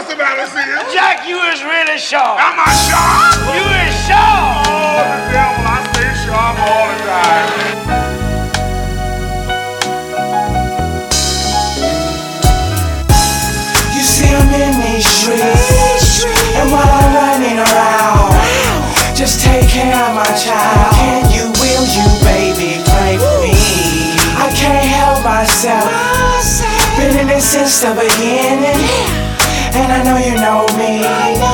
What's the matter, Sid? Jack, you is really sharp. Am I sharp? You is sharp. Oh, the devil, I stay sharp all the time. You see I'm in these streets, and while I'm running around, just take care of my child. Can you, will you, baby, pray for me? I can't help myself. Been in it since the beginning, and I know you know me.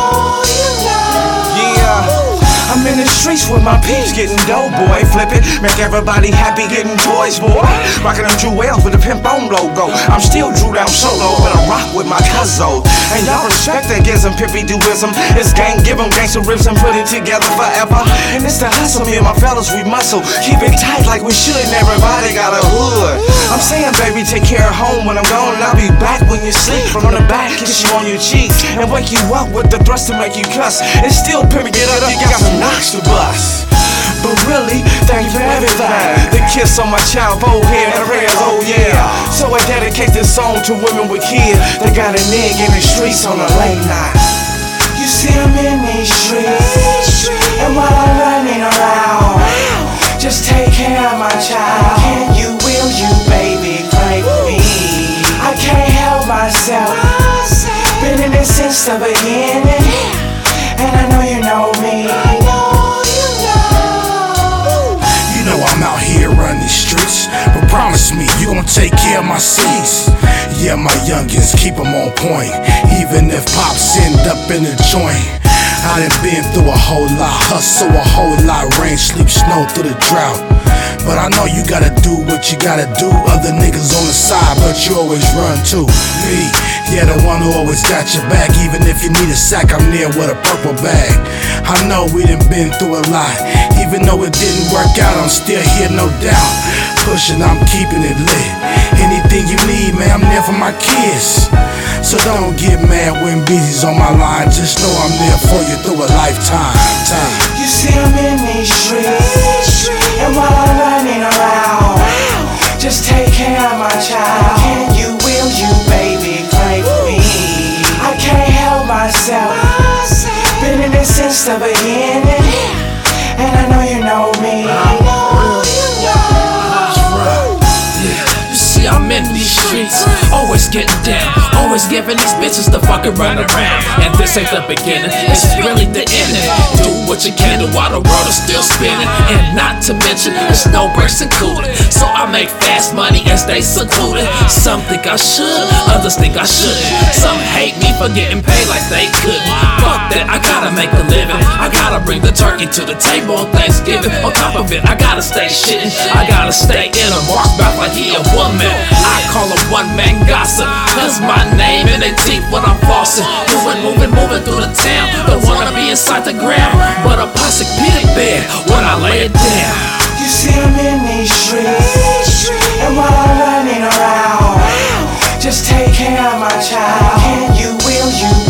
I'm in the streets with my peeps getting dope, boy. Flip it, make everybody happy getting toys, boy. Rockin' them Jewels with the Pimp On logo. I'm still Drew down solo, but I rock with my cuzzo. And y'all respect that gives them pimpy doism. It's gang, give them gangsterism, put it together forever. And it's the hustle, me and my fellas, we muscle. Keep it tight like we should, and everybody got a hood. I'm saying, baby, take care of home when I'm gone, and I'll be back when you sleep. From the back, kiss you on your cheeks, and wake you up with the thrust to make you cuss. It's still pimpin', get up, you got some knocks to bust. But really, thank you for everything. The kiss on my child, forehead, and prayers, oh yeah. So I dedicate this song to women with kids that got a nigga in the streets on a late night. You see I'm in these streets, and while I'm running around, just take care of my child. Can you, will you, baby, pray for me? I can't help myself. Been in it since the beginning, and I know you know me. You know I'm out here running these streets, but promise me you gon' take care of my seeds. Yeah, my youngins, keep them on point, even if pops end up in a joint. I done been through a whole lot, hustle a whole lot, rain, sleep, snow through the drought. But I know you gotta do what you gotta do. Other niggas on the side, but you always run to me. Yeah, the one who always got your back. Even if you need a sack, I'm there with a purple bag. I know we done been through a lot. Even though it didn't work out, I'm still here, no doubt. Pushing, I'm keeping it lit. Anything you need, man, I'm there for my kids. So don't get mad when Beezy's on my line. Just know I'm there for you through a lifetime. You see I'm in these streets, and while I'm running around, just take care of my child. Can you, will you, baby, pray for me? I can't help myself. Been in it since the beginning, and I know you know me. I'm in these streets, always getting down, always giving these bitches the fucking run around. And this ain't the beginning, this is really the ending. Do what you can do while the world is still spinning. And not to mention, there's no breaks included. So I make fast money and stay secluded. Some think I should, others think I shouldn't. Some hate me for getting paid like they couldn't. Fuck that, I gotta make a living. I gotta bring the turkey to the table on Thanksgiving. On top of it, I gotta stay shitting. I gotta stay in a Mark's mouth like he a woman. I call him one-man gossip, cause my name in their teeth when I'm flossing. Moving through the town. Don't wanna be inside the ground, but a plastic pity bed when I lay it down. You see I'm in these streets, and while I'm running around, just take care of my child. Can you, will you,